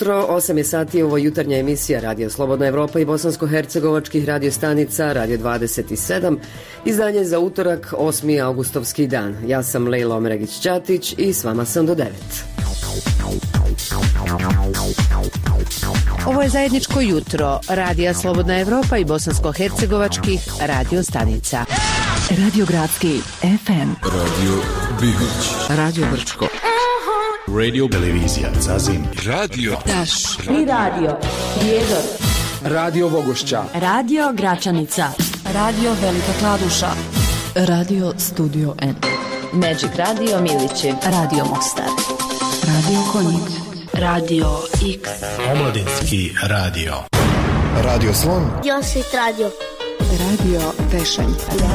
jutro, 8 je sati, ovo jutarnja emisija Radio Slobodna Evropa i bosansko-hercegovačkih radiostanica Radio 27, izdanje za utorak, 8. augustovski dan. Ja sam Lejla Omeregić-Ćatić i s vama sam do 9. Ovo je zajedničko jutro Radija Slobodna Evropa i bosansko-hercegovačkih radiostanica. Radio Gradski FM, Radio Bihoć, Radio Brčko, Radio Televizija Zazin, Radio Daš i Radio Prijedor, Radio Vogošća, Radio Gračanica, Radio Velika Kladuša, Radio Studio N, Magic Radio Milići, Radio Mostar, Radio Konjic, Radio X, Omladinski radio, Radio Slon, Josit Radio, Radio Tešanj,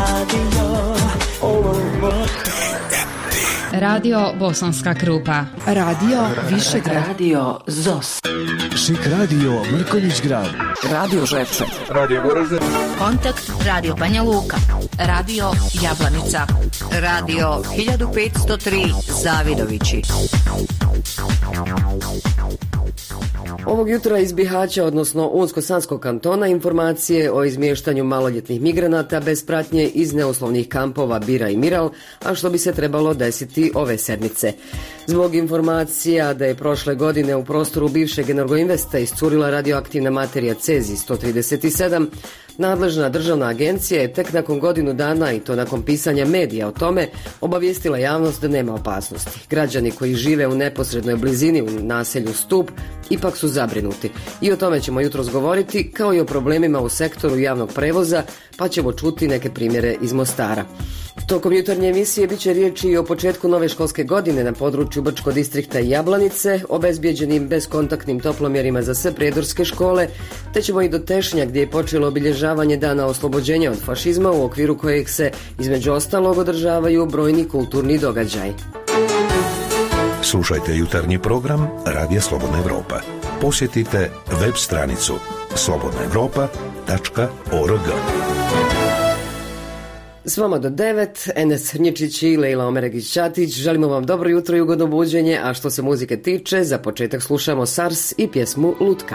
Radio Bosanska Krupa, Radio Višegrad, Radio Zos, Šik Radio Mrkonjić Grad, Radio Ževče, Radio Goražde, Kontakt Radio Banja Luka, Radio Jablanica, Radio 1503 Zavidovići. Ovog jutra iz Bihaća, odnosno Unsko-Sanskog kantona, informacije o izmještanju maloljetnih migranata bez pratnje iz neuslovnih kampova Bira i Miral, a što bi se trebalo desiti ove sedmice. Zbog informacija da je prošle godine u prostoru bivšeg Energoinvesta iscurila radioaktivna materija Cezij 137, nadležna državna agencija je tek nakon godinu dana, i to nakon pisanja medija o tome, obavijestila javnost da nema opasnosti. Građani koji žive u neposrednoj blizini u naselju Stup ipak su zabrinuti. I o tome ćemo jutros govoriti, kao i o problemima u sektoru javnog prevoza, pa ćemo čuti neke primjere iz Mostara. Tokom jutarnje emisije bit će riječi i o početku nove školske godine na području Brčko distrikta i Jablanice, obezbijeđenim bezkontaktnim toplomjerima za sve predorske škole, te ćemo i do Tešnja gdje je počelo obilježavanje dana oslobođenja od fašizma, u okviru kojeg se između ostalog održavaju brojni kulturni događaj. Slušajte jutarnji program Radija Slobodna Evropa. Posjetite web stranicu slobodnaevropa.org. S vama do 9, Enes Hrnjičić i Lejla Omeregić-Ćatić. Želimo vam dobro jutro i ugodno buđenje, a što se muzike tiče, za početak slušamo Sars i pjesmu Lutka.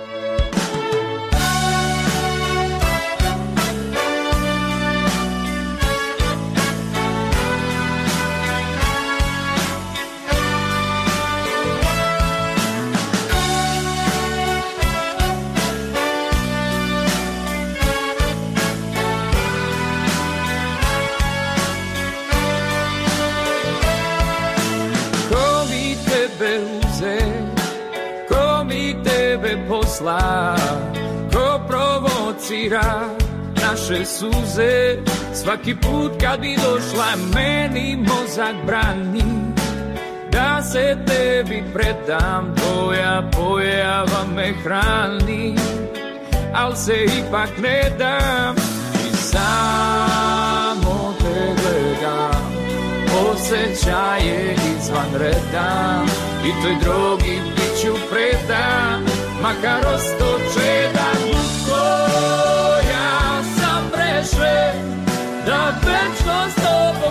Ko provocira naše suze, svaki put kad bi došla meni mozak brani da se tebi predam, tvoja pojava me hrani, al se ipak ne dam i samo te gledam, osjećaje izvan reda i toj drogi bit ću predan, makar ostoče da lutko, ja sam prešen, da večno s tobom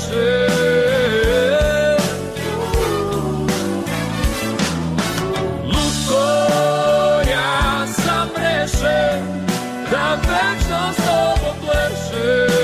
plešem. Lutko, ja sam prešen, da večno s tobom plešem.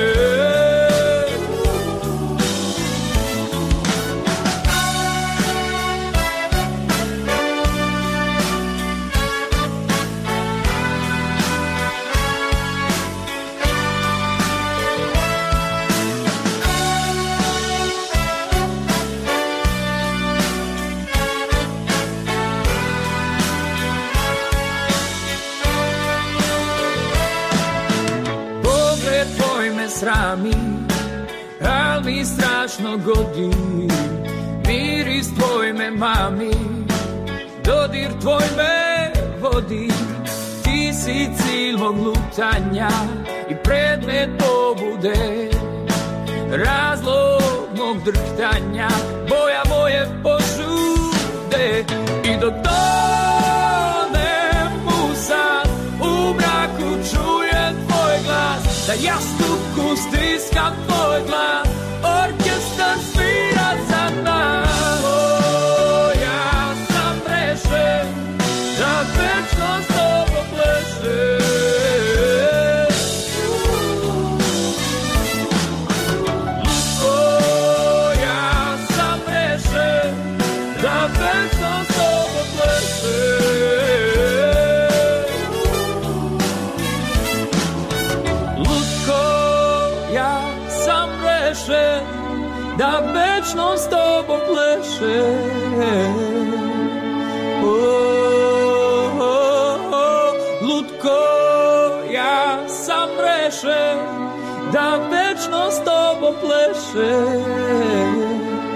Srami, al mi strašno godi, miris tvoj me mami, dodir tvoj me vodi, ti si cilj mog lutanja i predmet pobude, razlog mog drhtanja, boja moje požude i dok tonem u san, u mraku čujem tvoj glas, da jastuku stiskam tvoj glas, orkestar svira za nas. O, ja sam rešen, večno s tobom plešem. Lutko, ja sam rešen da večno s tobom plešem.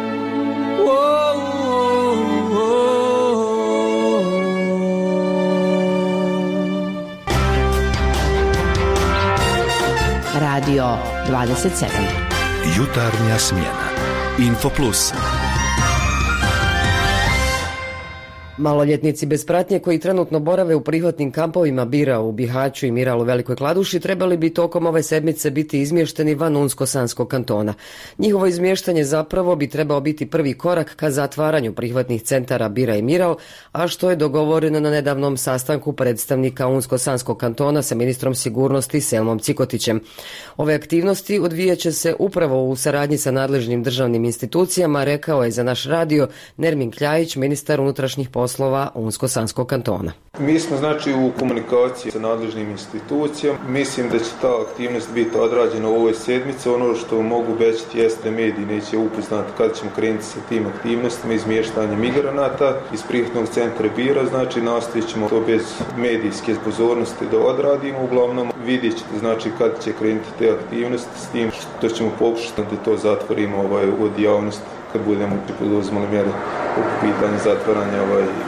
Radio 27. Jutarnja smjena. Info Plus. Maloljetnici bez pratnje koji trenutno borave u prihvatnim kampovima Bira u Bihaću i Miral u Velikoj Kladuši trebali bi tokom ove sedmice biti izmješteni van Unsko-Sanskog kantona. Njihovo izmještanje zapravo bi trebao biti prvi korak ka zatvaranju prihvatnih centara Bira i Miral, a što je dogovoreno na nedavnom sastanku predstavnika Unsko-Sanskog kantona sa ministrom sigurnosti Selmom Cikotićem. Ove aktivnosti odvijat će se upravo u saradnji sa nadležnim državnim institucijama, rekao je za naš radio Nermin Kljajić, ministar unutrašnjih poslova Unsko-Sanskog kantona. Mi smo znači u komunikaciji sa nadležnim institucijama. Mislim da će ta aktivnost biti odrađena u ovoj sedmici. Ono što mogu obećati jeste da mediji neće upoznati kada ćemo krenuti sa tim aktivnostima izmještanja migranata iz prihvatnog centra Bira. Znači nastavit ćemo to bez medijske pozornosti da odradimo. Uglavnom vidjet ćete znači kada će krenuti te aktivnosti s tim što ćemo pokušati da to zatvorimo od javnosti kad budemo poduzimali mjere u pitanju zatvaranja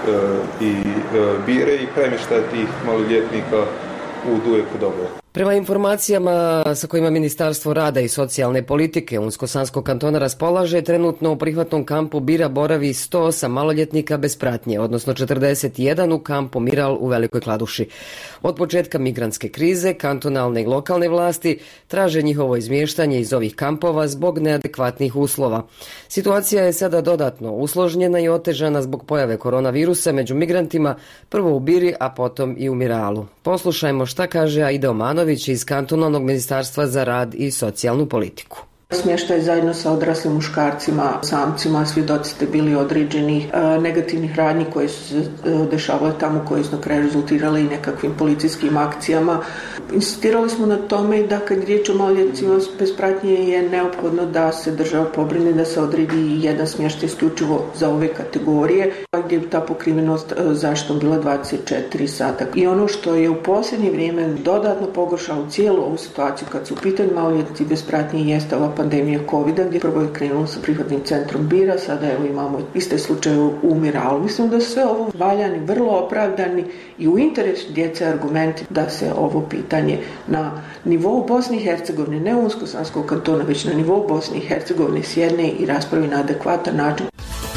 Bire i premještaja tih maloljetnika u Dujeku Dobro. Prema informacijama sa kojima Ministarstvo rada i socijalne politike Unsko-Sanskog kantona raspolaže, trenutno u prihvatnom kampu Bira boravi 108 maloljetnika bez pratnje, odnosno 41 u kampu Miral u Velikoj Kladuši. Od početka migrantske krize, kantonalne i lokalne vlasti traže njihovo izmještanje iz ovih kampova zbog neadekvatnih uslova. Situacija je sada dodatno usložnjena i otežana zbog pojave koronavirusa među migrantima, prvo u Biri, a potom i u Miralu. Poslušajmo šta kaže Aida Omanović iz kantonalnog ministarstva za rad i socijalnu politiku. Smještaj zajedno sa odraslim muškarcima, samcima, svjedoci ste bili određenih negativnih radnji koje su se dešavale tamo, koje su na kraju rezultirale i nekakvim policijskim akcijama. Insistirali smo na tome da kad riječ o maloljetnicima bez pratnje je neophodno da se država pobrine da se odredi jedan smještaj isključivo za ove kategorije, gdje bi ta pokrivenost zaštitom bila 24 sata. I ono što je u posljednje vrijeme dodatno pogoršalo cijelu ovu situaciju kad su u pitanju maloljetnici bez pratnje jeste ova pandemija COVID-a, gdje prvo je krenulo sa prihvatnim centrom Bira, sada evo imamo iste slučaje u Miralu. Mislim da sve ovo valjani, vrlo opravdani i u interesu djece argumenti da se ovo pitanje na nivou Bosne i Hercegovine, ne Unsko-Sanskog kantona, već na nivou Bosne i Hercegovine sjedne i raspravi na adekvatan način.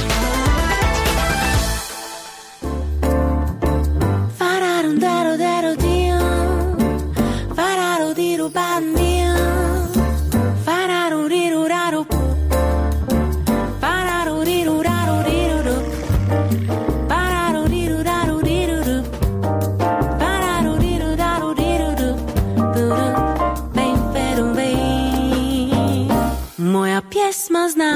Pjesma zna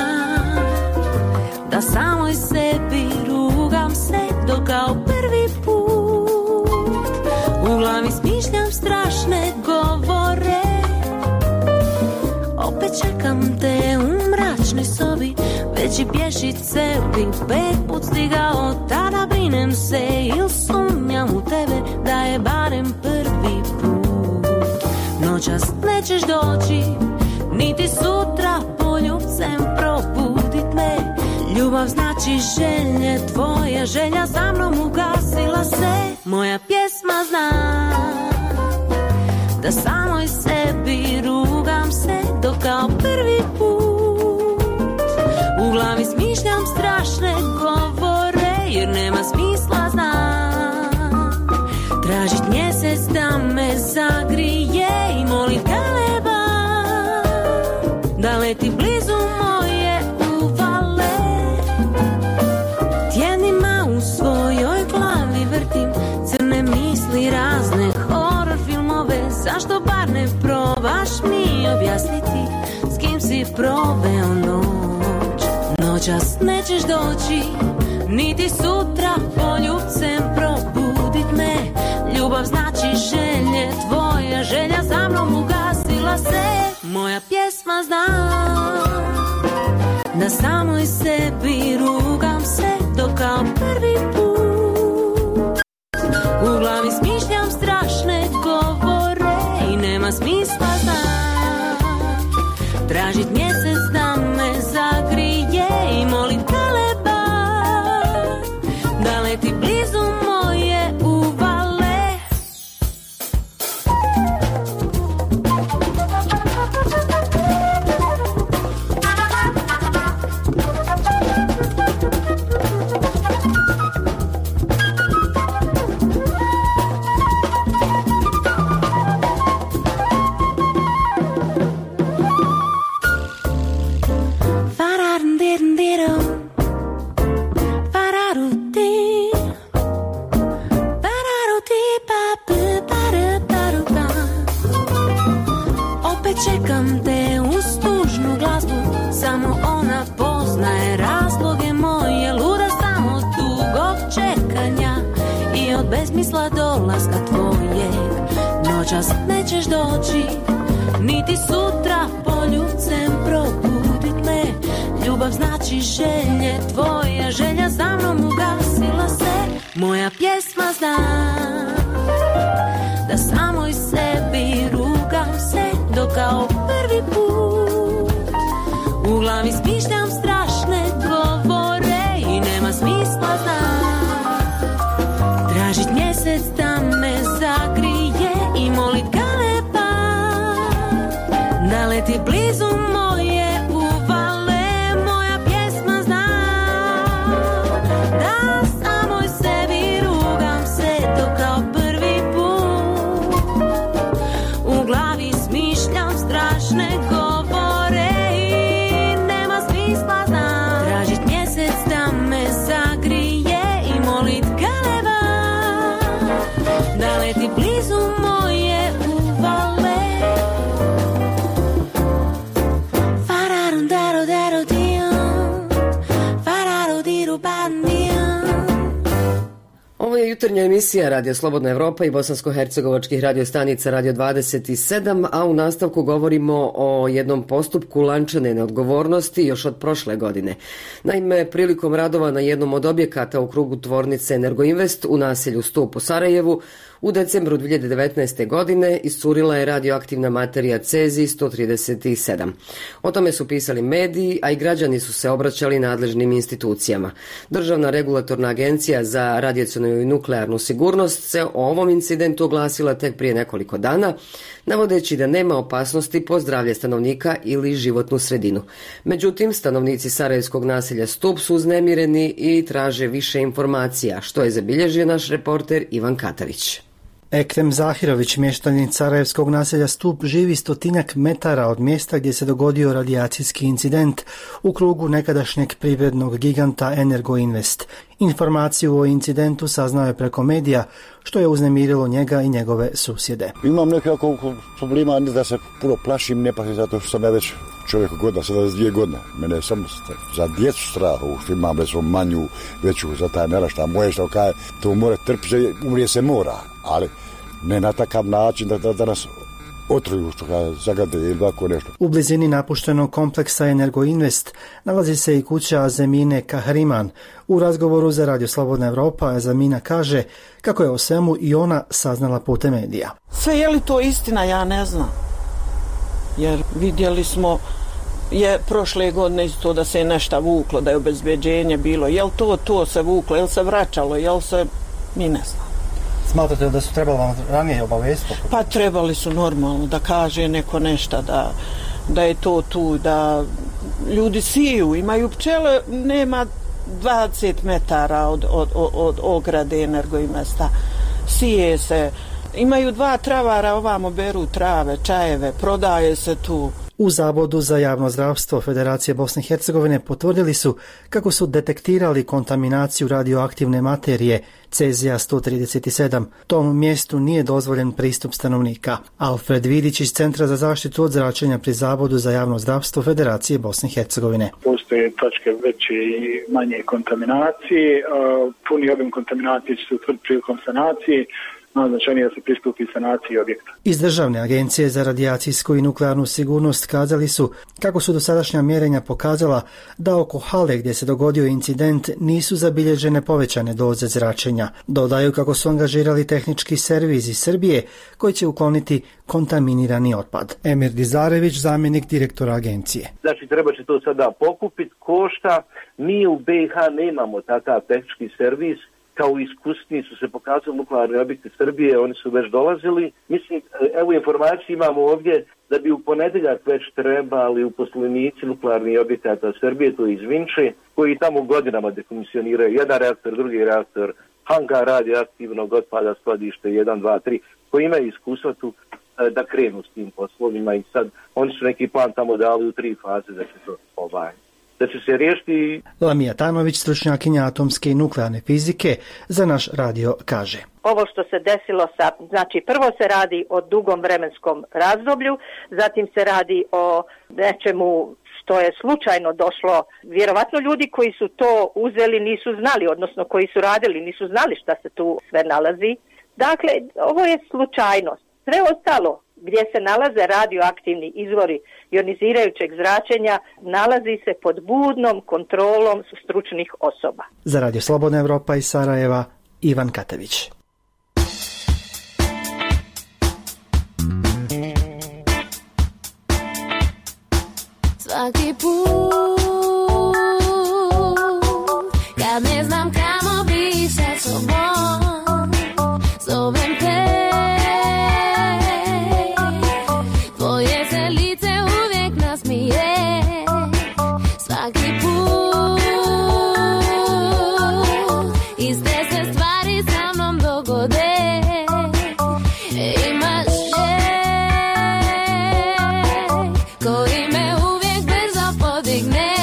da samoj sebi rugam se dok kao prvi put u glavi smišljam strašne govore. Opet čekam te u mračnoj sobi, već i pješice bi 5 put stigao. Tada brinem se il sumnjam u tebe da je barem prvi put. Noćas nećeš doći niti sutra poljubcem probudit me. Ljubav znači želje tvoje, želja za mnom ugasila se. Moja pjesma zna da samoj sebi rugam se dok kao prvi put u glavi smišljam strašne govore, jer nema smisla znam tražit mjesec da me zagrije i molit galeba da leti blizu moje uvale. Tjednima u svojoj glavi vrtim crne misli, razne horor filmove. Zašto bar ne probaš mi objasniti s kim si proveo noć? Noćas nećeš doći niti sutra poljubcem probudit me. Ljubav znači želje tvoje, želja za mnom ugasila se. Moja pjesma zna da samoj sebi rugam se dok kao prvi put. U glavi smišljam strašne govore i nema smisla tražit mjesec da me zagrije i molit kaleba da leti blizu moje uvale. Čekam te uz tužnu glazbu, samo ona poznaje razloge moje. Luda sam od dugog čekanja i od besmisla dolaska tvojeg. Noćas nećeš doći, niti sutra poljubcem probudit me. Ljubav znači želje, tvoja želja za mnom ugasila se. Moja pjesma zna da samoj sebi rugam se dok kao prvi put. U glavi smišljam strašne govore i nema smisla tražit mjesec da me zagrije i molit kaleba da leti blizu moje uvale. Moja pjesma zna da samoj sebi rugam se dok kao prvi put. U glavi smišljam strašne govore i nema smisla tražit mjesec da me zagrije i molit galeba da leti blizu moje uvale. Fararum daro daro dion, fararu diru bandion. Ovo je jutarnja emisija Radio Slobodna Evropa i bosansko-hercegovačkih radiostanica Radio 27, a u nastavku govorimo o jednom postupku lančane neodgovornosti još od prošle godine. Naime, prilikom radova na jednom od objekata u krugu tvornice Energoinvest u naselju Stup u Sarajevu, u decembru 2019. godine iscurila je radioaktivna materija Cezij 137. O tome su pisali mediji, a i građani su se obraćali nadležnim institucijama. Državna regulatorna agencija za radijacionu i nuklearnu sigurnost se o ovom incidentu oglasila tek prije nekoliko dana, navodeći da nema opasnosti po zdravlje stanovnika ili životnu sredinu. Međutim, stanovnici sarajevskog naselja Stup su uznemireni i traže više informacija, što je zabilježio naš reporter Ivan Katarić. Ekrem Zahirović, mještanin sarajevskog naselja Stup, živi 100 metara od mjesta gdje se dogodio radijacijski incident u krugu nekadašnjeg privrednog giganta Energoinvest. Informaciju o incidentu saznao je preko medija, što je uznemirilo njega i njegove susjede. Imam nekako problema da se puno plašim, ne pa zato što sam ja već čovjek godina, 72 godine. Mene je samo za djecu strahu, što imam recimo manju, veću za taj naraštaj. Moje što kaže, to mora trpiti, umrije se mora, ali ne na takav način da nas otruju, što kaže, zagade ili ovako nešto. U blizini napuštenog kompleksa Energoinvest nalazi se i kuća Zemine Kahriman. U razgovoru za Radio Slobodna Evropa Zemina kaže kako je o svemu i ona saznala putem medija. Sve je li to istina, ja ne znam. Jer vidjeli smo je prošle godine isto da se je nešto vuklo, da je obezbeđenje bilo. Je li to se vuklo, je li se vraćalo, je li se, mi ne znam. Smatrate da su trebali vam ranije obavijestiti? Pa trebali su normalno da kaže neko nešto, da je to tu, da ljudi siju, imaju pčele, nema 20 metara od ograde Energoinvesta, sije se, imaju 2 travara, ovamo beru trave, čajeve, prodaje se tu. U Zavodu za javno zdravstvo Federacije Bosne i Hercegovine potvrdili su kako su detektirali kontaminaciju radioaktivne materije Cezija 137. Tom mjestu nije dozvoljen pristup stanovnika. Alfred Vidić iz Centra za zaštitu od zračenja pri Zavodu za javno zdravstvo Federacije Bosne i Hercegovine. Postoje točke veće i manje kontaminacije. Puni obim kontaminacije će se utvrditi prilikom sanacije. najznačajnije da se pristupi sanaciji objekta. Iz Državne agencije za radijacijsku i nuklearnu sigurnost kazali su kako su dosadašnja mjerenja pokazala da oko hale gdje se dogodio incident nisu zabilježene povećane doze zračenja. Dodaju kako su angažirali tehnički servis iz Srbije koji će ukloniti kontaminirani otpad. Emir Dizarević, zamjenik direktora agencije. Znači treba će to sada pokupiti, košta. Mi u BiH nemamo takav tehnički servis. Kao iskusni su se pokazali nuklearni objekti Srbije, oni su već dolazili. Mislim, evo informacije imamo ovdje da bi u ponedjeljak već trebali uposlenici nuklearnih objekata Srbije, to je iz Vinče, koji tamo godinama dekomisioniraju jedan reaktor, drugi reaktor, hangar radioaktivnog otpada, skladište 1, 2, 3, koji imaju iskustva tu da krenu s tim poslovima i sad oni su neki plan tamo dali u 3 faze da će to da će se riješiti. Lamija Tanović, stručnjakinja atomske i nuklearne fizike, za naš radio kaže. Ovo što se desilo znači prvo se radi o dugom vremenskom razdoblju, zatim se radi o nečemu što je slučajno došlo. Vjerovatno ljudi koji su to uzeli nisu znali, odnosno koji su radili nisu znali šta se tu sve nalazi. Dakle, ovo je slučajnost. Sve ostalo gdje se nalaze radioaktivni izvori ionizirajućeg zračenja nalazi se pod budnom kontrolom stručnih osoba. Za Radio Slobodna Evropa iz Sarajeva, Ivan Katević. Svaki put kad ne znam kamo bi sa sobom, zovem te. Tvoje se lice uvijek nasmije. Svaki put iste se stvari sa mnom dogode. Imaš koji me uvijek brzo podigne.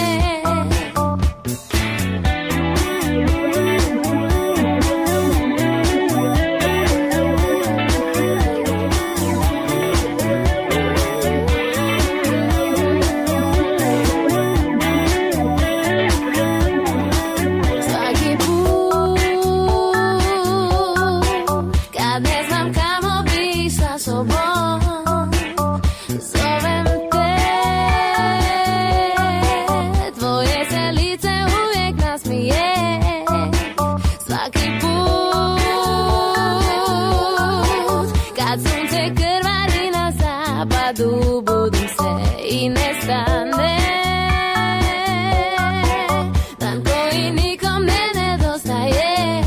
Svaki put kad ne znam kamo bi sa sobom, zovem te. Tvoje se lice uvijek nasmije. Svaki put kad sunce krvari na zapadu, budim se i nestane. Dan koji nikom ne nedostaje.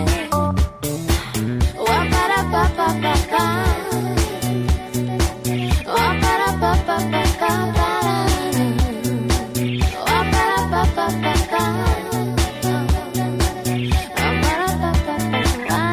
Wapara pa pa pa pa. Wapara pa pa pa pa pa. Wapara pa pa pa pa. Wapara pa pa pa pa.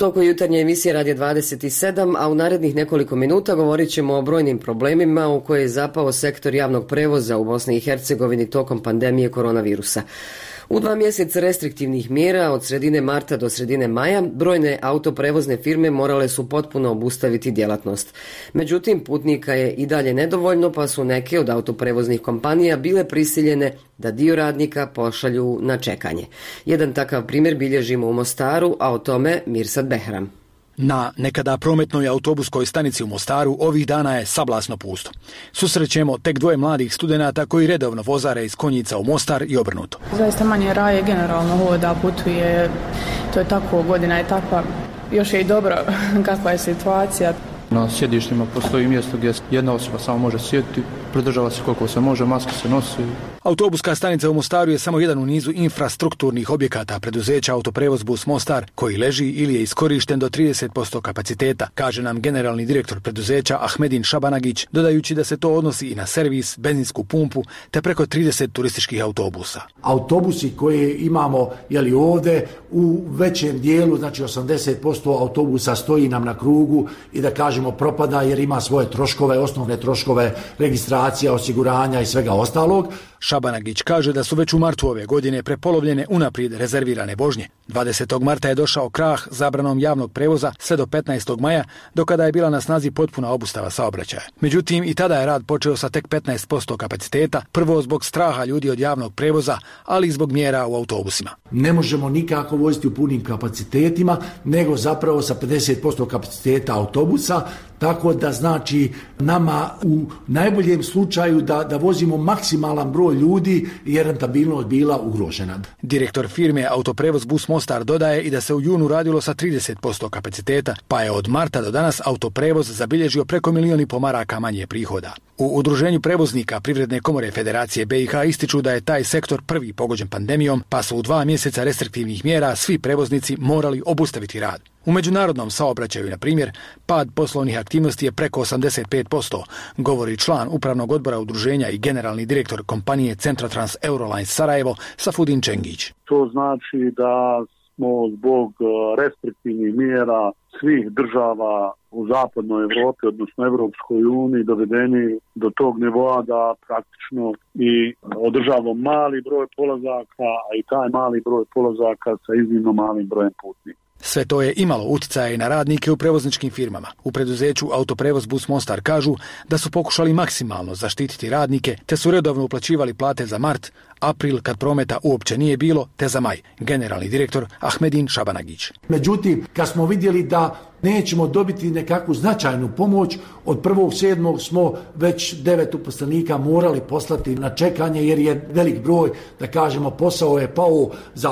toku jutarnje emisije Radija 27, a u narednih nekoliko minuta govorit ćemo o brojnim problemima u koje je zapao sektor javnog prevoza u Bosni i Hercegovini tokom pandemije koronavirusa. U 2 mjeseca restriktivnih mjera od sredine marta do sredine maja brojne autoprevozne firme morale su potpuno obustaviti djelatnost. Međutim, putnika je i dalje nedovoljno, pa su neke od autoprevoznih kompanija bile prisiljene da dio radnika pošalju na čekanje. Jedan takav primjer bilježimo u Mostaru, a o tome Mirsad Behram. Na nekada prometnoj autobuskoj stanici u Mostaru ovih dana je sablasno pusto. Susrećemo tek 2 mladih studenata koji redovno vozare iz Konjica u Mostar i obrnuto. Zaista manje raje generalno hoda, putuje, to je tako, godina je takva, još je i dobro kakva je situacija. Na sjedištima postoji mjesto gdje jedna osoba samo može sjediti, pridržava se koliko se može, maske se nosi. Autobuska stanica u Mostaru je samo jedan u nizu infrastrukturnih objekata preduzeća Autoprevoz Bus Mostar, koji leži ili je iskorišten do 30% kapaciteta, kaže nam generalni direktor preduzeća Ahmedin Šabanagić, dodajući da se to odnosi i na servis, benzinsku pumpu, te preko 30 turističkih autobusa. Autobusi koje imamo ovdje u većem dijelu, znači 80% autobusa stoji nam na krugu i da kažemo propada jer ima svoje troškove, osnovne troškove registracija, osiguranja i svega ostalog. Šabanagić kaže da su već u martu ove godine prepolovljene unaprijed rezervirane vožnje. 20. marta je došao krah zabranom javnog prevoza sve do 15. maja, do kada je bila na snazi potpuna obustava saobraćaja. Međutim, i tada je rad počeo sa tek 15% kapaciteta, prvo zbog straha ljudi od javnog prevoza, ali i zbog mjera u autobusima. Ne možemo nikako voziti u punim kapacitetima, nego zapravo sa 50% kapaciteta autobusa, tako da znači nama u najboljem slučaju da vozimo maksimalan broj ljudi jer rentabilnost bila ugrožena. Direktor firme Autoprevoz Bus Mostar dodaje i da se u junu radilo sa 30% kapaciteta, pa je od marta do danas autoprevoz zabilježio preko 1,5 milijuna maraka manje prihoda. U Udruženju prevoznika Privredne komore Federacije BiH ističu da je taj sektor prvi pogođen pandemijom, pa su u 2 mjeseca restriktivnih mjera svi prevoznici morali obustaviti rad. U međunarodnom saobraćaju, na primjer, pad poslovnih aktivnosti je preko 85%, govori član upravnog odbora udruženja i generalni direktor kompanije Centrotrans Eurolines Sarajevo, Safudin Čengić. To znači da smo zbog restriktivnih mjera svih država u zapadnoj Evropi, odnosno Evropskoj uniji, dovedeni do tog nivoa da praktično i održavamo mali broj polazaka, a i taj mali broj polazaka sa iznimno malim brojem putnika. Sve to je imalo utjecaja i na radnike u prevozničkim firmama. U preduzeću Autoprevoz Bus Mostar kažu da su pokušali maksimalno zaštititi radnike, te su redovno uplaćivali plate za mart, april kad prometa uopće nije bilo, te za maj. Generalni direktor Ahmedin Šabanagić. Međutim, kad smo vidjeli da nećemo dobiti nekakvu značajnu pomoć, od 1.7. smo već 9 uposlenika morali poslati na čekanje jer je velik broj, da kažemo, posao je pao za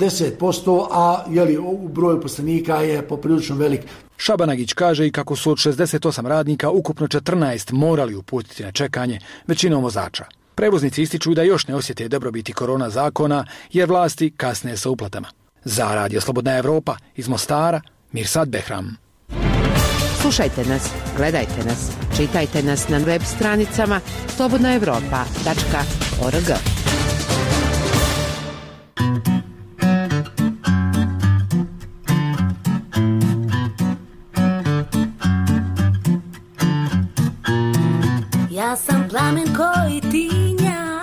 80%, a broj uposlenika je poprilično velik. Šabanagić kaže i kako su od 68 radnika ukupno 14 morali uputiti na čekanje, većinom vozača. Prevoznici ističu da još ne osjete dobrobiti korona zakona jer vlasti kasne sa uplatama. Za Radio Slobodna Evropa iz Mostara, Mirsad Behram. Slušajte nas, gledajte nas, čitajte nas na web stranicama slobodnaevropa.org. Ja sam plamen koji tinja,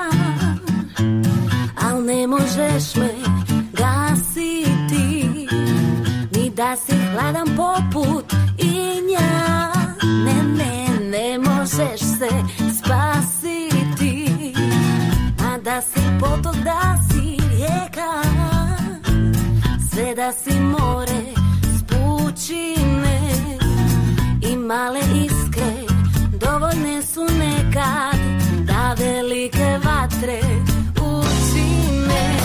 al ne možeš me gasiti, ni da si hladan poput inja. Ne možeš se spasiti, a da si potok, da si rijeka, sve da si more s pučine i male iskre dovoljne su nekad da velike vatre učine.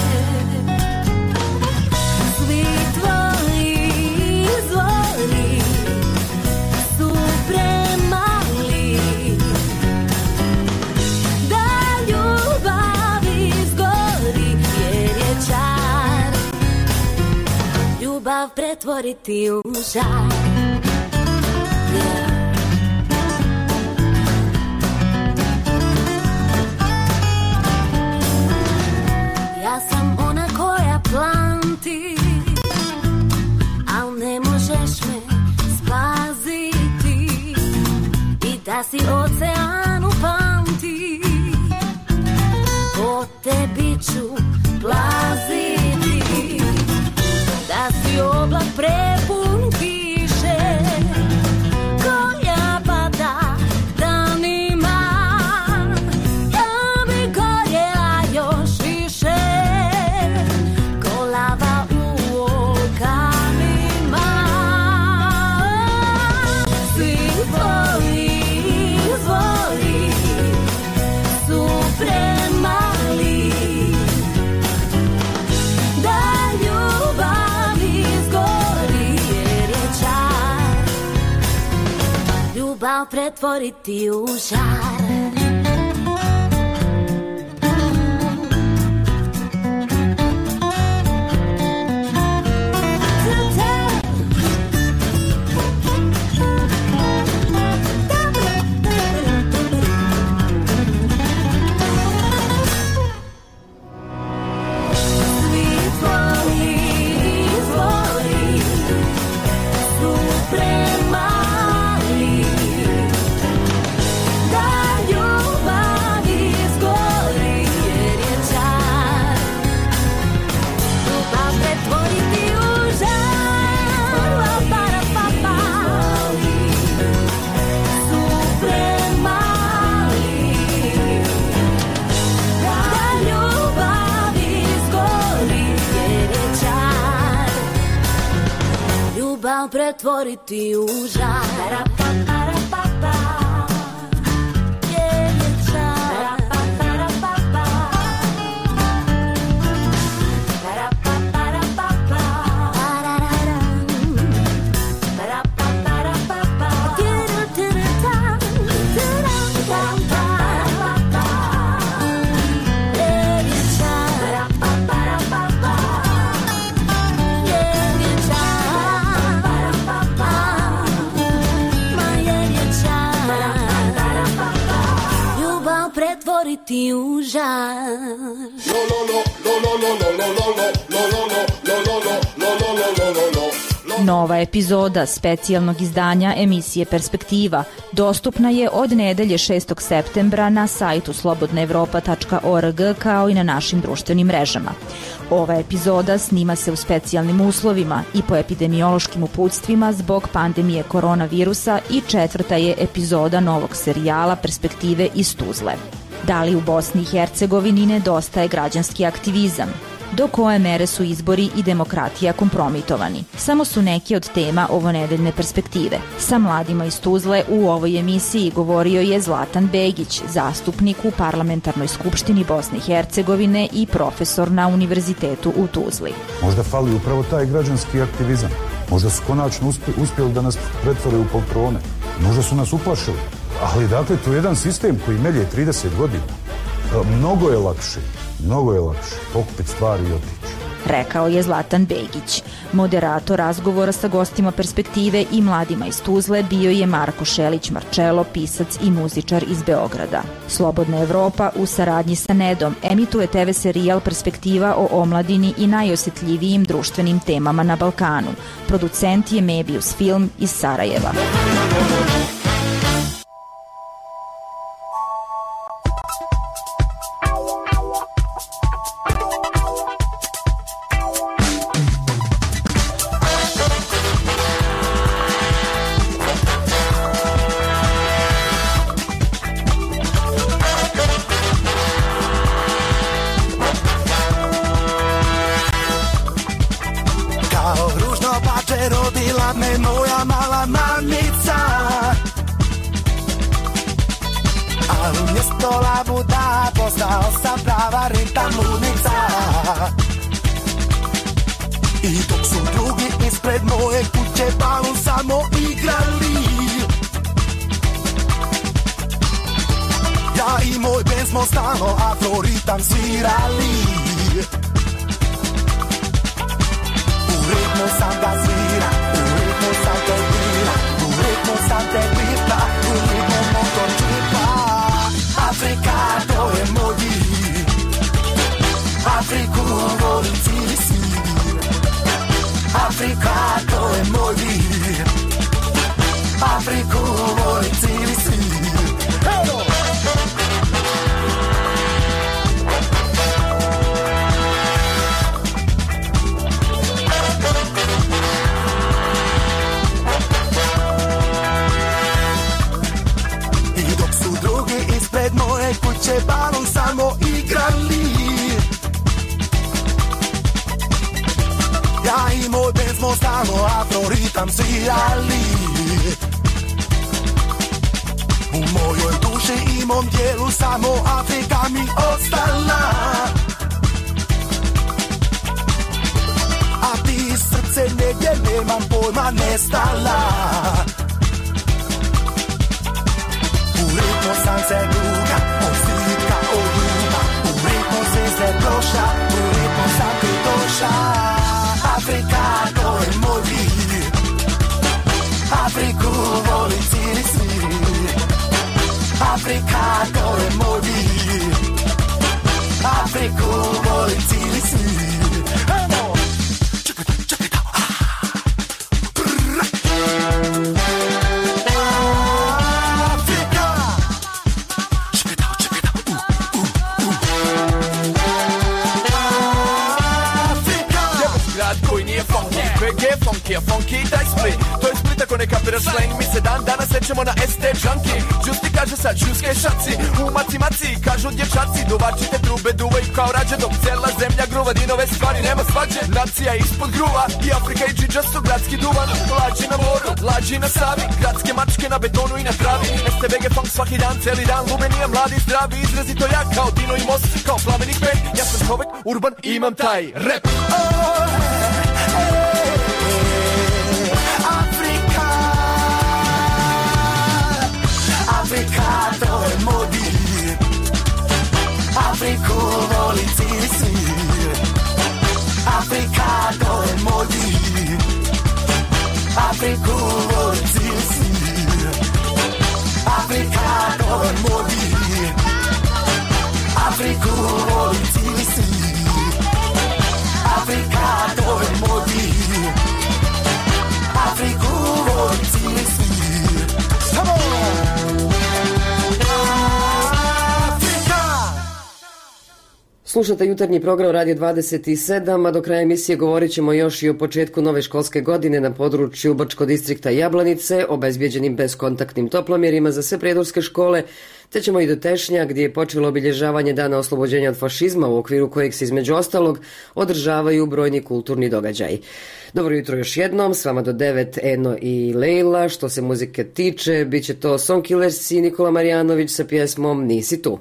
Svi tvoji izvori su premali da ljubav izgori, jer je čar ljubav pretvoriti u žar. Ja sam ona koja planti, al ne možeš da si oceanu pamti, po tebi ću plaziti, da si oblak prepun kiše, koja pada danima, ja bi gorjela još više, ko lava u vulkanima. Svi tvoji izvori su premali da ljubav izgori, jer je čar ljubav pretvoriti u žar. Pretvoriti u žar. Pretvoriti u žar. Nova epizoda specijalnog izdanja emisije Perspektiva dostupna je od nedelje 6. septembra na sajtu slobodnaevropa.org kao i na našim društvenim mrežama. Ova epizoda snima se u specijalnim uslovima i po epidemiološkim uputstvima zbog pandemije koronavirusa i 4. je epizoda novog serijala Perspektive iz Tuzle. Da li u Bosni i Hercegovini nedostaje građanski aktivizam? Do koje mere su izbori i demokratija kompromitovani? Samo su neke od tema ovonedeljne Perspektive. Sa mladima iz Tuzle u ovoj emisiji govorio je Zlatan Begić, zastupnik u Parlamentarnoj skupštini Bosne i Hercegovine i profesor na Univerzitetu u Tuzli. Možda fali upravo taj građanski aktivizam. Možda su konačno uspjeli da nas pretvore u poltrone. Možda su nas uplašili. Ali dakle, to je jedan sistem koji melje 30 godina. Mnogo je lakše pokupiti stvari i otići. Rekao je Zlatan Begić. Moderator razgovora sa gostima Perspektive i mladima iz Tuzle bio je Marko Šelić-Marčelo, pisac i muzičar iz Beograda. Slobodna Evropa u saradnji sa Nedom emituje TV serijal Perspektiva o omladini i najosjetljivijim društvenim temama na Balkanu. Producent je Mebius Film iz Sarajeva. Afriku voli cijeli svijet. kuće balon samo igrali. Ja i moj band smo stalno afroritam svirali. U mojoj duši i mom tijelu samo Afrika mi ostala. A ti srce negdje nemam pojma nestala. U ritmu sam se gluga, od slitka od ljuba. U ritmu si se prošla, u ritmu sam ti došla. Afrika, to je moj vid. Afriku voli cijeli svijet. Afrika, to je moj vid. Afriku voli cijeli svijet. Ajmo! Čekaj, funky, daj split. To je split ako ne kapiraš slang. Mi se dan danas sećamo na ST Junkie. Justi kaže sad žuske šaci. U maci kažu dječaci. Duvačite trube duvaju kao rađe. Dok cela zemlja gruva dinove stvari nema svađe. Nacija ispod gruva i Afrika i džidža su gradski duvan. Lađi na moru, lađi na Savi. Gradske mačke na betonu i na travi. STBG funk svaki dan, celi dan. Lubenija mladi, zdravi, izrazito ja. Kao Dino i Most, kao Plamenik band. Ja sam čovek, urban, imam taj rap. Afrika, to je moj vid. Afriku voli cijeli svijet. Afrika, to je moj vid. Afriku voli cijeli svijet. Afrika, to je moj vid. Afriku voli cijeli svijet. Afrika, to je moj vid. Afriku voli cijeli svijet. Come on! Slušate jutarnji program Radio 27, a do kraja emisije govorit ćemo još i o početku nove školske godine na području Brčkog distrikta Jablanice, obezbijeđenim bezkontaktnim toplomjerima za sve predškolske škole, te ćemo i do Tešnja gdje je počelo obilježavanje Dana oslobođenja od fašizma u okviru kojeg se između ostalog održavaju brojni kulturni događaji. Dobro jutro još jednom, s vama do 9 Eno i Lejla. Što se muzike tiče, bit će to Song Killers i Nikola Marjanović sa pjesmom Nisi tu.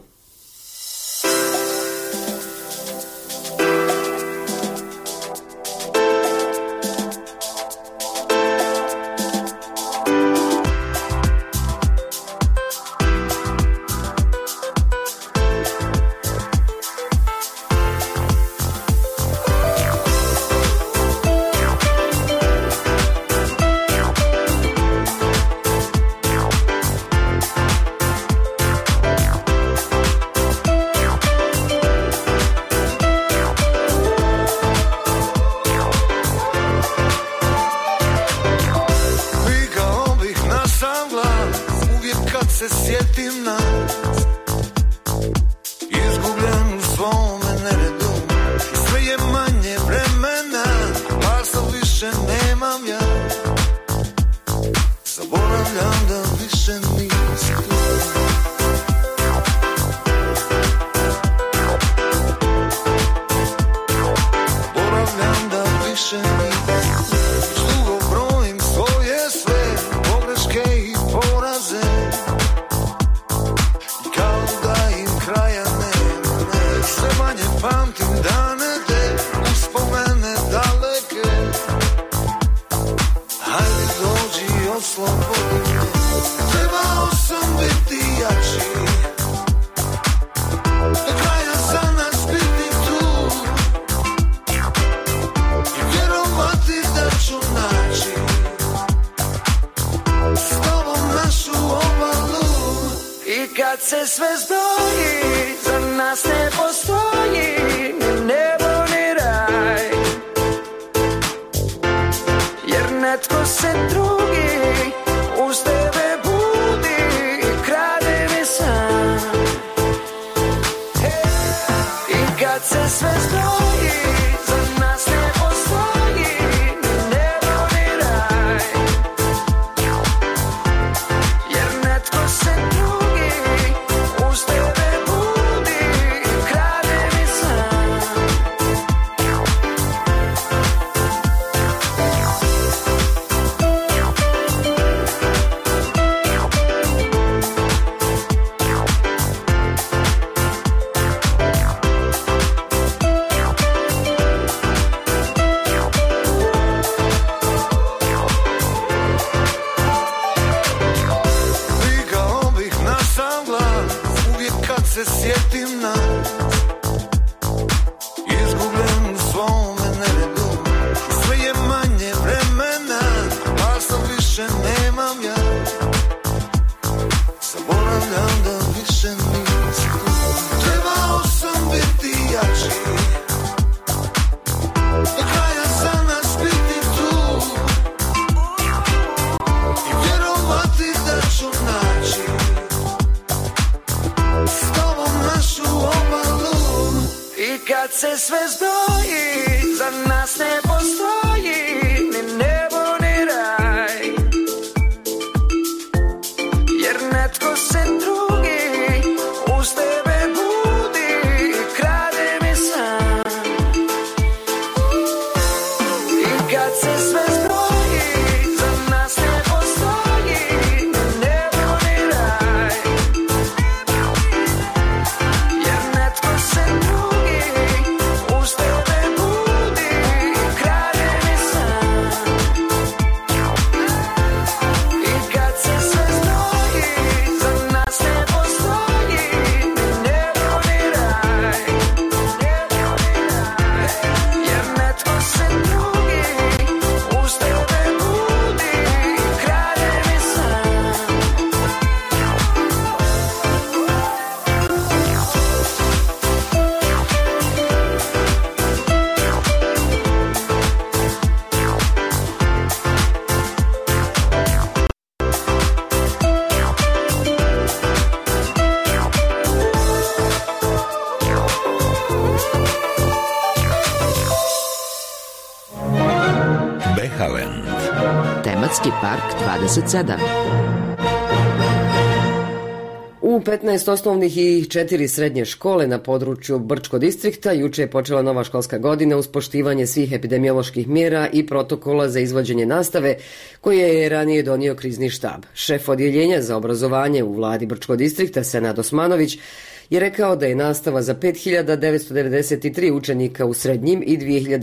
Kad se sve zbroji, za nas ne postoji ni nebo ni raj. Jer netko se drugi uz tebe budi i krade mi san. I kad se sve zbroji, za nas ne postoji ni nebo ni raj. Jer netko se drugi uz tebe kad se sve zbroji, za nas ne postoji ni nebo ni raj, jer netko se drugi uz tebe budi i krade mi san. I kad se sve zbroji, za nas ne postoji ni nebo ni raj, jer netko se drugi uz tebe budi i krade mi san. I kad se sve zbroji, za nas ne postoji ni nebo ni raj, jer netko se drugi uz tebe budi i krade mi san. Behaland. Tematski park 27. U 15 osnovnih i 4 srednje škole na području Brčko distrikta juče je počela nova školska godina uz poštivanje svih epidemioloških mjera i protokola za izvođenje nastave koje je ranije donio krizni štab. Šef odjeljenja za obrazovanje u vladi Brčko distrikta Senad Osmanović je rekao da je nastava za 5993 učenika u srednjim i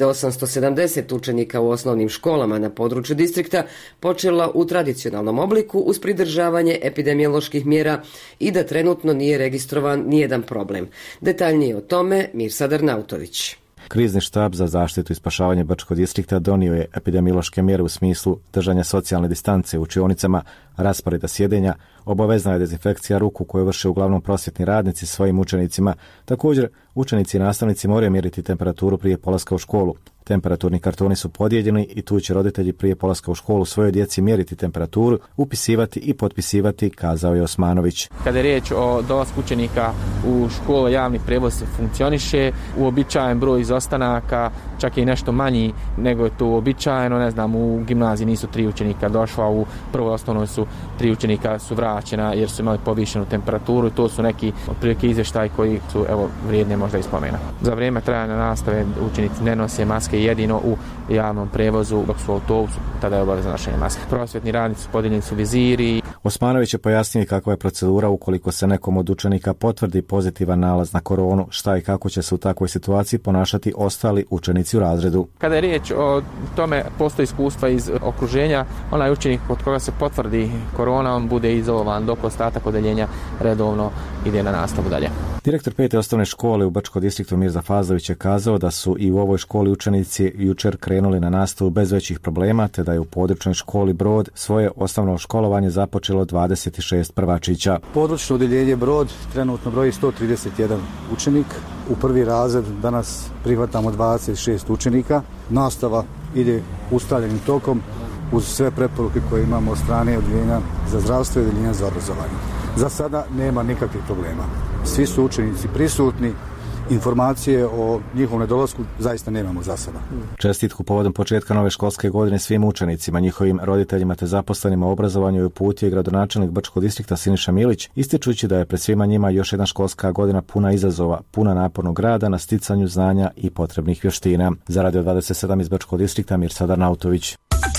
2870 učenika u osnovnim školama na području distrikta počela u tradicionalnom obliku uz pridržavanje epidemioloških mjera i da trenutno nije registrovan nijedan problem. Detaljnije o tome Mirsad Arnautović. Krizni štab za zaštitu i spašavanje Brčkog distrikta donio je epidemiološke mjere u smislu držanja socijalne distance u učionicama, rasporeda sjedenja, obavezna je dezinfekcija ruku koju vrše uglavnom prosvjetni radnici svojim učenicima. Također, učenici i nastavnici moraju mjeriti temperaturu prije polaska u školu. Temperaturni kartoni su podijeljeni i tu će roditelji prije polaska u školu svojoj djeci mjeriti temperaturu, upisivati i potpisivati, kazao je Osmanović. Kada je riječ o dolasku učenika u školu, javni prijevoz se funkcioniše, uobičajen broj izostanaka, čak i nešto manji nego je to uobičajeno. Ne znam, u gimnaziji nisu 3 učenika došla, u prvoj osnovnoj su 3 učenika su vraćena jer su imali povišenu temperaturu. To su neki otprilike izvještaji koji su vrijedni možda ispomena. Za vrijeme trajanja nastave učenici ne nose maske jedino u javnom prevozu, dok su u autobusu, tada je obavezno nošenje maske. Prosvjetni radnici podijeljeni su viziri. Osmanović je pojasnio kakva je procedura ukoliko se nekom od učenika potvrdi pozitivan nalaz na koronu, šta i kako će se u takvoj situaciji ponašati ostali učenici u razredu. Kada je riječ o tome, postoji iskustva iz okruženja, onaj učenik kod koga se potvrdi korona, on bude izolovan dok ostatak odeljenja redovno ide na nastavu dalje. Direktor 5. osnovne škole u Brčkom distriktu Mirza Fazlović je kazao da su i u ovoj školi učenici jučer krenuli na nastavu bez većih problema, te da je u područnoj školi Brod svoje osnovno školovanje započelo 26 prvačića. Područno odjeljenje Brod trenutno broji 131 učenik. U prvi razred danas prihvatamo 26 učenika. Nastava ide ustaljenim tokom uz sve preporuke koje imamo od strane odjeljenja za zdravstvo i odjeljenja za obrazovanje. Za sada nema nikakvih problema. Svi su učenici prisutni, informacije o njihovom nedolasku zaista nemamo za sada. Čestitku povodom početka nove školske godine svim učenicima, njihovim roditeljima te zaposlenima u obrazovanju je uputio i gradonačelnik Brčkog distrikta Siniša Milić, ističući da je pred svima njima još jedna školska godina puna izazova, puna napornog rada na sticanju znanja i potrebnih vještina. Za Radio 27 iz Brčkog distrikta Mirsad Arnautović.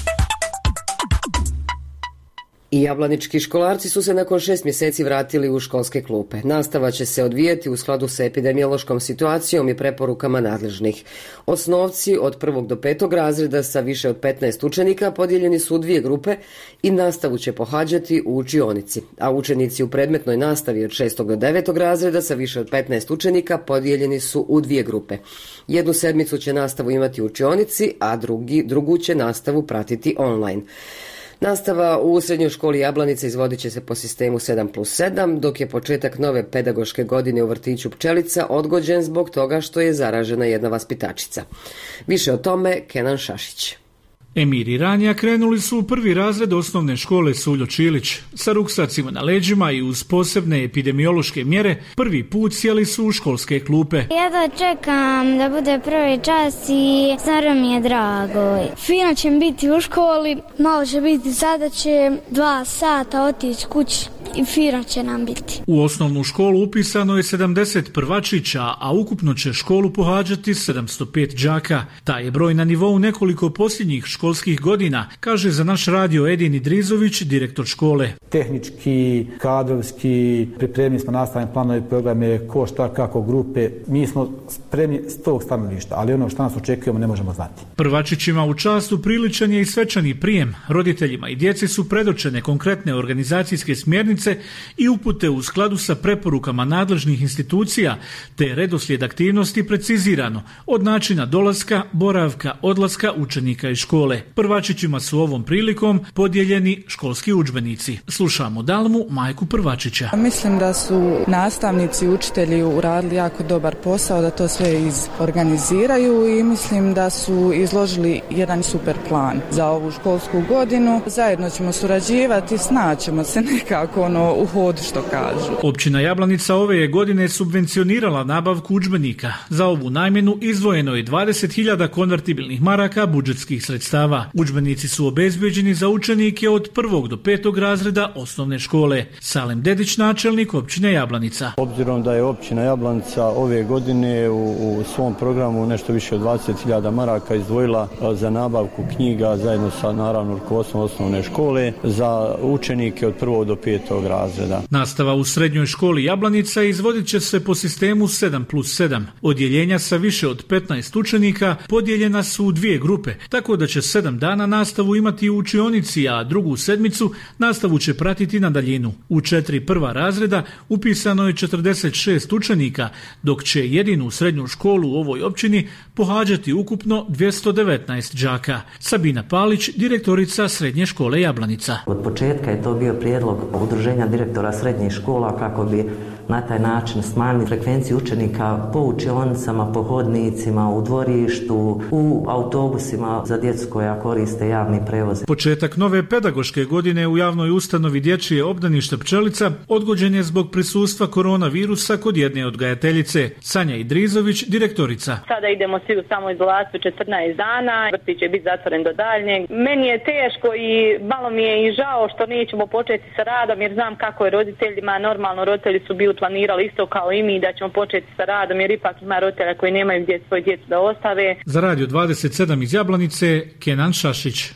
I jablanički školarci su se nakon 6 mjeseci vratili u školske klupe. Nastava će se odvijati u skladu sa epidemiološkom situacijom i preporukama nadležnih. Osnovci od 1. do 5. razreda sa više od 15 učenika podijeljeni su u 2 grupe i nastavu će pohađati u učionici, a učenici u predmetnoj nastavi od 6. do 9. razreda sa više od 15 učenika podijeljeni su u 2 grupe. Jednu sedmicu će nastavu imati u učionici, a drugu će nastavu pratiti online. Nastava u srednjoj školi Jablanica izvodit će se po sistemu 7+7, dok je početak nove pedagoške godine u vrtiću Pčelica odgođen zbog toga što je zaražena jedna vaspitačica. Više o tome Kenan Šašić. Emir i Ranja krenuli su u prvi razred osnovne škole Suljo Čilić. Sa ruksacima na leđima i uz posebne epidemiološke mjere prvi put sjeli su u školske klupe. Ja da čekam da bude prvi čas i stvarno mi je drago. Fino će biti u školi, malo će biti, sada će 2 sata otići kući i fino će nam biti. U osnovnu školu upisano je 70 prvačića, a ukupno će školu pohađati 705 đaka. Taj je broj na nivou nekoliko posljednjih školskih godina, kaže za naš radio Edin Idrizović, direktor škole. Tehnički, kadrovski, pripremili smo nastavne planove i programe, ko šta, kako grupe. Mi smo spremni s tog stanovišta, ali ono što nas očekujemo ne možemo znati. Prvačićima u čast upriličen je i svečani prijem. Roditeljima i djeci su predočene konkretne organizacijske smjernice i upute u skladu sa preporukama nadležnih institucija, te redoslijed aktivnosti precizirano od načina dolaska, boravka, odlaska učenika iz škole. Prvačićima su ovom prilikom podijeljeni školski udžbenici. Slušamo Dalmu, majku prvačića. Mislim da su nastavnici i učitelji uradili jako dobar posao, da to sve organiziraju i mislim da su izložili jedan super plan za ovu školsku godinu. Zajedno ćemo surađivati, snaćemo se nekako u hodu, što kažu. Općina Jablanica ove je godine subvencionirala nabavku udžbenika. Za ovu namjenu izdvojeno je 20.000 konvertibilnih maraka budžetskih sredstava. Udžbenici su obezbeđeni za učenike od 1. do 5. razreda osnovne škole. Salem Dedić, načelnik općine Jablanica. Obzirom da je općina Jablanica ove godine u svom programu nešto više od 20.000 maraka izdvojila za nabavku knjiga zajedno sa naravno rukovodstvom osnovne škole za učenike od 1. do 5. razreda. Nastava u srednjoj školi Jablanica izvodit će se po sistemu 7+7. Odjeljenja sa više od 15 učenika podijeljena su u 2 grupe, tako da će 7 dana nastavu imati u učionici, a drugu sedmicu nastavu će pratiti na daljinu. U 4 prva razreda upisano je 46 učenika, dok će jedinu srednju školu u ovoj općini pohađati ukupno 219 đaka. Sabina Palić, direktorica srednje škole Jablanica. Od početka je to bio prijedlog Udruženja direktora srednjih škola kako bi na taj način smanjili frekvenciju učenika po učionicama, po hodnicima, u dvorištu, u autobusima za djecu koja koriste javni prevoz. Početak nove pedagoške godine u javnoj ustanovi dječje obdanište Pčelica odgođen je zbog prisustva koronavirusa kod jedne odgajateljice. Sanja Idrizović, direktorica. Sada idemo svi u samoizolaciju 14 dana, vrtić će biti zatvoren do daljnjeg. Meni je teško i malo mi je i žao što nećemo početi sa radom jer znam kako je roditeljima, normalno roditelji su bili planirali isto kao i mi da ćemo početi sa radom jer ipak ima roditelja koji nemaju gdje svoje djecu da ostave. Za Radio 27 iz Jablanice, Kenan Šašić.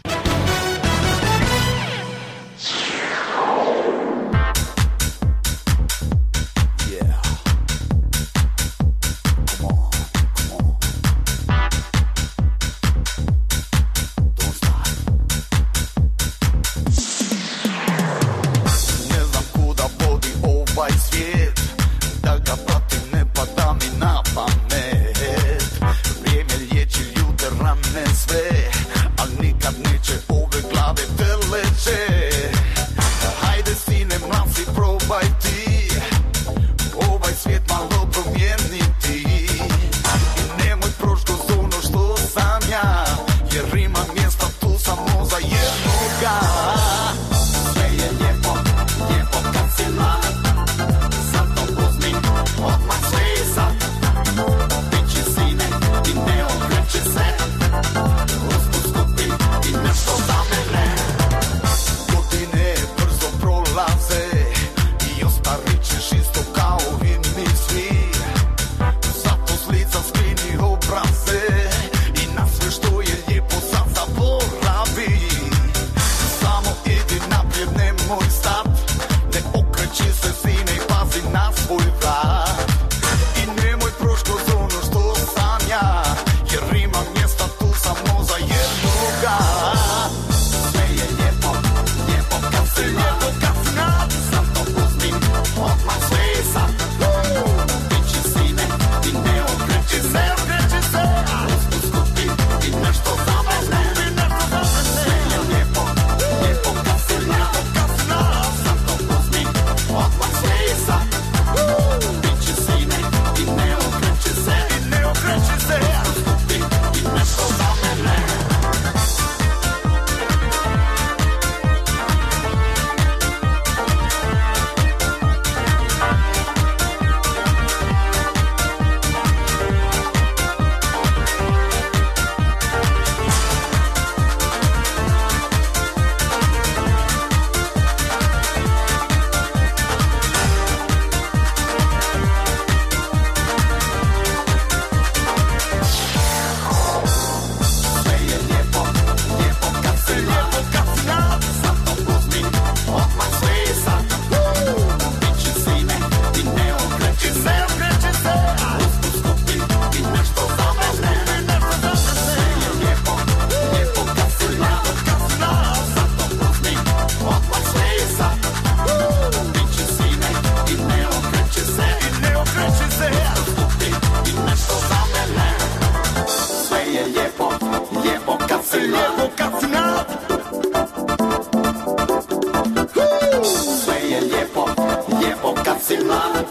si mlad.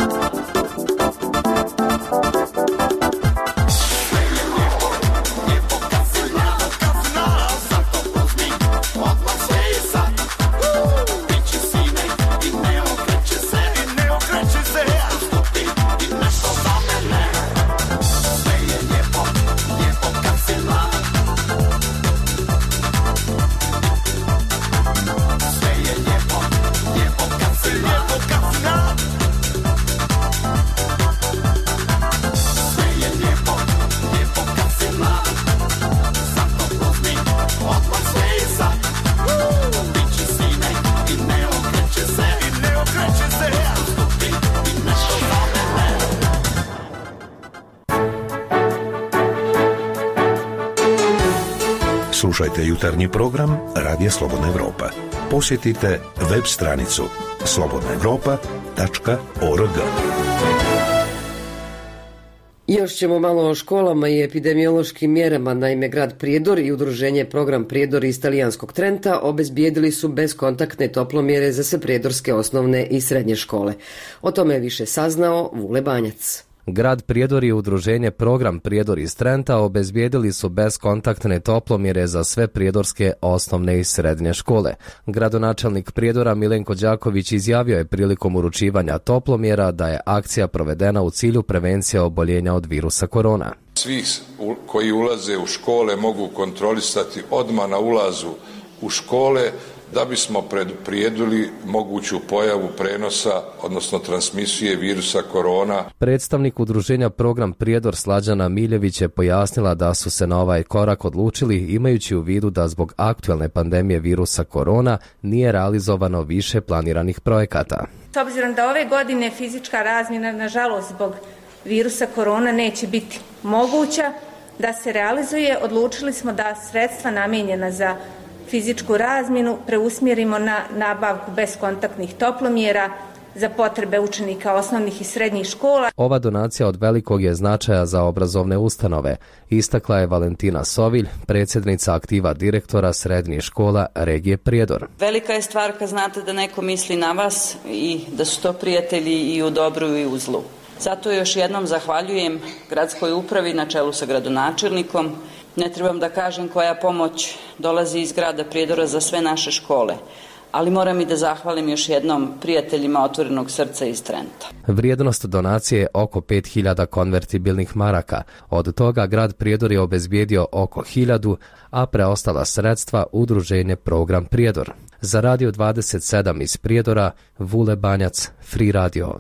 Sve je lijepo, lijepo kad si mlad, zato uzmi odmah sve je sad. Biće sine i ne okreće se, ustupi i nešto za mene. Sve je lijepo, lijepo kad si mlad. Sve je lijepo, lijepo kad si mlad. Sve je lijepo, lijepo kad si mlad. Zato uzmi odmah sve je sad. Biće sine i ne okreće se, ustupi i nešto za mene. Slušajte jutarnji program Radija Slobodna Evropa. Posjetite web stranicu slobodnaevropa.org. Još ćemo malo o školama i epidemiološkim mjerama. Naime, grad Prijedor i udruženje Program Prijedor iz talijanskog Trenta obezbijedili su bezkontaktne toplomjere za sve prijedorske osnovne i srednje škole. O tome je više saznao Vule Banjac. Grad Prijedor i udruženje Program Prijedor iz Trenta obezbijedili su bezkontaktne toplomjere za sve prijedorske osnovne i srednje škole. Gradonačelnik Prijedora Milenko Đaković izjavio je prilikom uručivanja toplomjera da je akcija provedena u cilju prevencije oboljenja od virusa korona. Svi koji ulaze u škole mogu kontrolisati odmah na ulazu u škole da bismo preduprijedili moguću pojavu prenosa, odnosno transmisije virusa korona. Predstavnik udruženja Program Prijedor Slađana Miljević je pojasnila da su se na ovaj korak odlučili imajući u vidu da zbog aktuelne pandemije virusa korona nije realizovano više planiranih projekata. S obzirom da ove godine fizička razmjena, nažalost, zbog virusa korona neće biti moguća da se realizuje, odlučili smo da sredstva namijenjena za fizičku razmjenu preusmjerimo na nabavku bezkontaktnih toplomjera za potrebe učenika osnovnih i srednjih škola. Ova donacija od velikog je značaja za obrazovne ustanove, istakla je Valentina Sovilj, predsjednica aktiva direktora srednjih škola regije Prijedor. Velika je stvar kad znate da neko misli na vas i da su to prijatelji i u dobru i u zlu. Zato još jednom zahvaljujem gradskoj upravi na čelu sa gradonačelnikom. Ne trebam da kažem koja pomoć dolazi iz grada Prijedora za sve naše škole, ali moram i da zahvalim još jednom prijateljima Otvorenog srca iz Trenta. Vrijednost donacije je oko 5000 konvertibilnih maraka. Od toga grad Prijedor je obezbijedio oko 1000, a preostala sredstva udruženje Program Prijedor. Za Radio 27 iz Prijedora, Vule Banjac, Free Radio.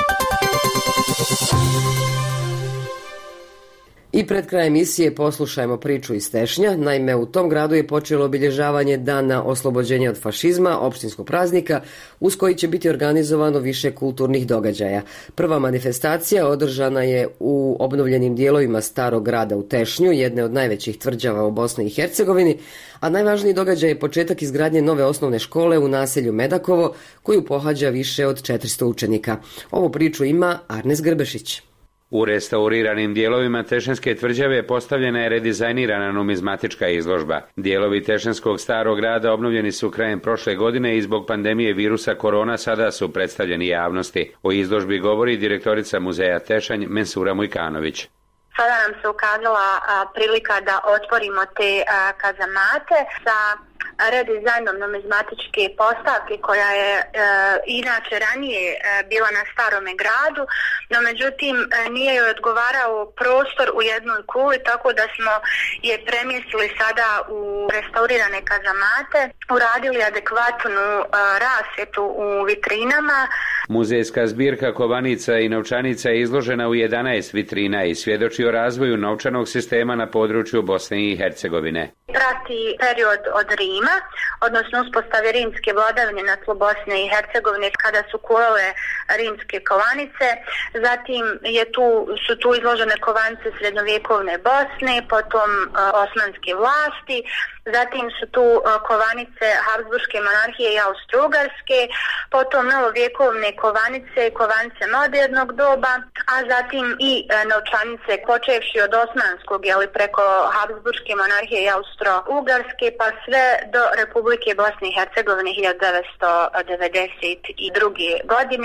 I pred kraj emisije poslušajmo priču iz Tešnja. Naime, u tom gradu je počelo obilježavanje Dana oslobođenja od fašizma, opštinskog praznika, uz koji će biti organizovano više kulturnih događaja. Prva manifestacija održana je u obnovljenim dijelovima starog grada u Tešnju, jedne od najvećih tvrđava u Bosni i Hercegovini, a najvažniji događaj je početak izgradnje nove osnovne škole u naselju Medakovo, koju pohađa više od 400 učenika. Ovu priču ima Arnes Grbešić. U restauriranim dijelovima Tešanske tvrđave postavljena je redizajnirana numizmatička izložba. Dijelovi Tešanskog starog grada obnovljeni su krajem prošle godine i zbog pandemije virusa korona sada su predstavljeni javnosti. O izložbi govori direktorica muzeja Tešanj Mensura Mujkanović. Sada nam se ukazala prilika da otvorimo te kazamate sa redizajnom numizmatičke postavke koja je inače ranije bila na starome gradu, no međutim nije joj odgovarao prostor u jednoj kuli, tako da smo je premjestili sada u restaurirane kazamate, uradili adekvatnu rasvjetu u vitrinama. Muzejska zbirka kovanica i novčanica je izložena u 11 vitrina i svjedoči o razvoju novčanog sistema na području Bosne i Hercegovine. Prati period od Rima, odnosno uspostave rimske vladavine na tlu Bosne i Hercegovine kada su kolale rimske kovanice. Zatim su tu izložene kovanice srednjovjekovne Bosne, potom osmanske vlasti, zatim su tu kovanice Habsburške monarhije i Austro-Ugarske, potom novovjekovne kovanice i kovanice modernog doba, a zatim i novčanice počevši od osmanskog, preko Habsburške monarhije i Austro-Ugarske, pa sve do Republike Bosne i Hercegovine 1992. godine.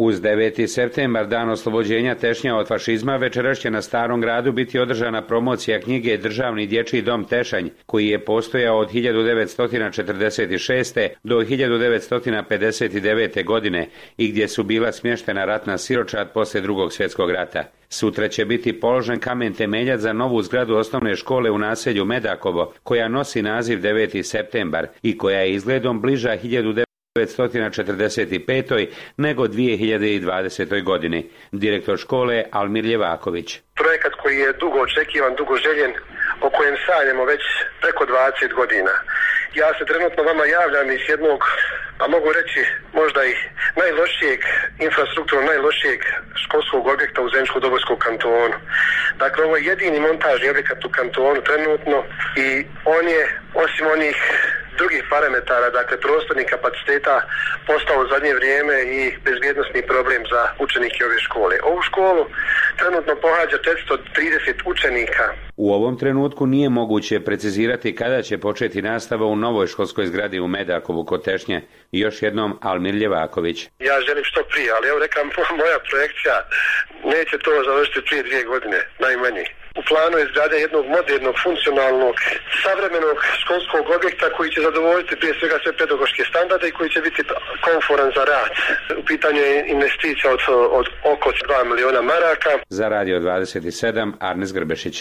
Uz 9. septembar, dan oslobođenja Tešnja od fašizma, večeras će na Starom gradu biti održana promocija knjige Državni dječji dom Tešanj, koji je postojao od 1946. do 1959. godine i gdje su bila smještena ratna siročad poslije Drugog svjetskog rata. Sutra će biti položen kamen temeljac za novu zgradu osnovne škole u naselju Medakovo, koja nosi naziv 9. septembar i koja je izgledom bliža 1945. nego 2020. godini. Direktor škole Almir Ljevaković. Projekat koji je dugo očekivan, dugo željen, o kojem sanjamo već preko 20 godina. Ja se trenutno vama javljam iz jednog, a mogu reći možda i najlošijeg, infrastrukturno najlošijeg školskog objekta u Zeničko-Dobojskom kantonu. Dakle, ovo je jedini montažni objekat u kantonu trenutno i on je, osim onih drugih parametara, dakle prostornih kapaciteta, postao u zadnje vrijeme i bezbjednosni problem za učenike ove škole. Ovu školu trenutno pohađa 430 učenika. U ovom trenutku nije moguće precizirati kada će početi nastava u novoj školskoj zgradi u Medakovu kod Tešnje. Još jednom Almir Ljevaković. Ja želim što prije, ali evo rekam, moja projekcija neće to završiti prije 2 godine, najmanje. U planu je izgradnja jednog modernog, funkcionalnog, savremenog školskog objekta koji će zadovoljiti prije svega sve pedagoške standarde i koji će biti komforan za rad. U pitanju je investicija od oko 2 miliona maraka. Za Radio 27, Arnes Grbešić.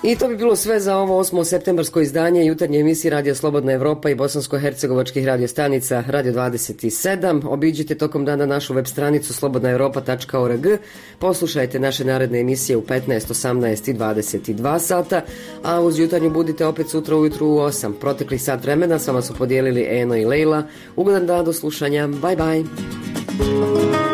I to bi bilo sve za ovo 8. septembarsko izdanje jutarnje emisije Radija Slobodna Evropa i bosansko-hercegovačkih radiostanica Radio 27. Obiđite tokom dana našu web stranicu slobodnaeuropa.org. Poslušajte naše naredne emisije u 15, 18 i 22 sata, a uz jutarnju budite opet sutra ujutru u 8. Proteklih sat vremena s vama su podijelili Eno i Lejla. Ugodan dan, do slušanja. Bye bye.